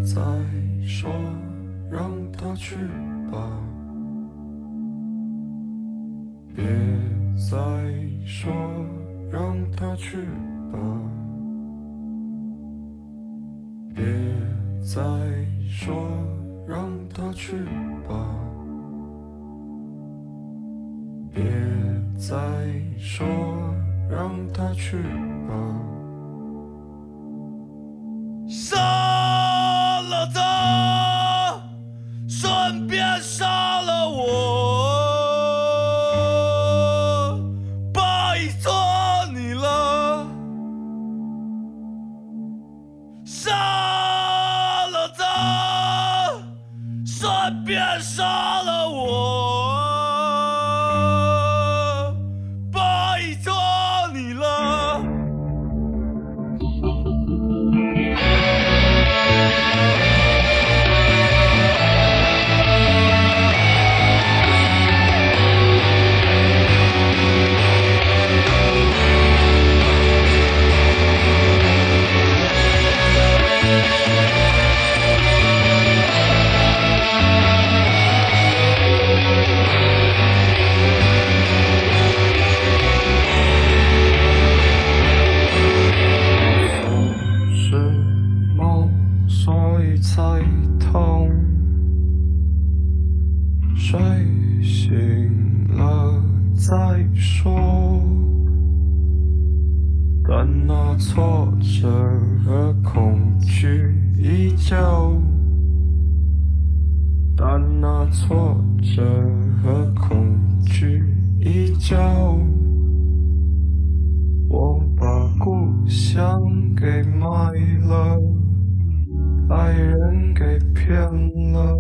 再说，让它去吧。别再说，让它去吧。别再说，让它去吧。别再说，让它去吧。 杀了他，顺便杀了我，拜托你了。杀了他，顺便杀了我，拜托你了。 才痛，睡醒了再说。但那挫折和恐惧依旧，但那挫折和恐惧依旧。我把故乡给卖了，爱人给骗了，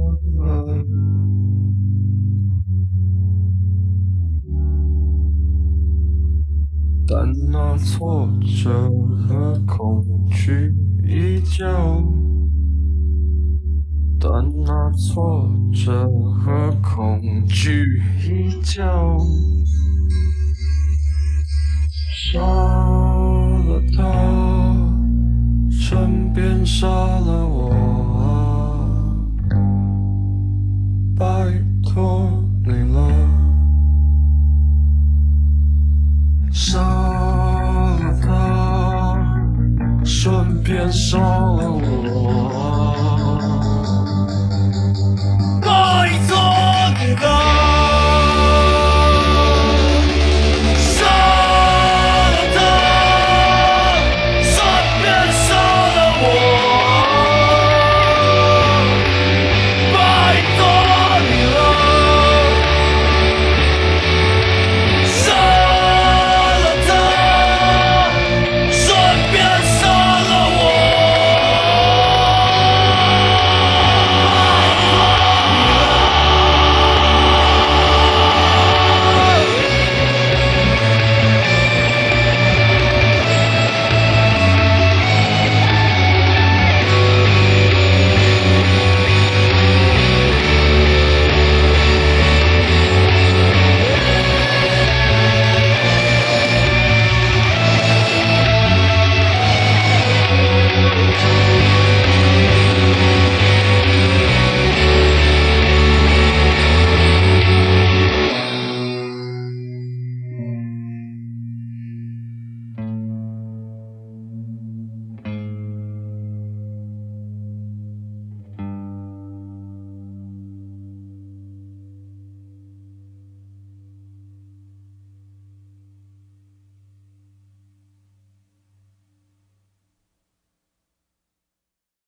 但那挫折和恐惧依旧，但那挫折和恐惧依旧。杀了他，顺便杀了我，拜托你了。杀了他，顺便杀了我， 拜托你了。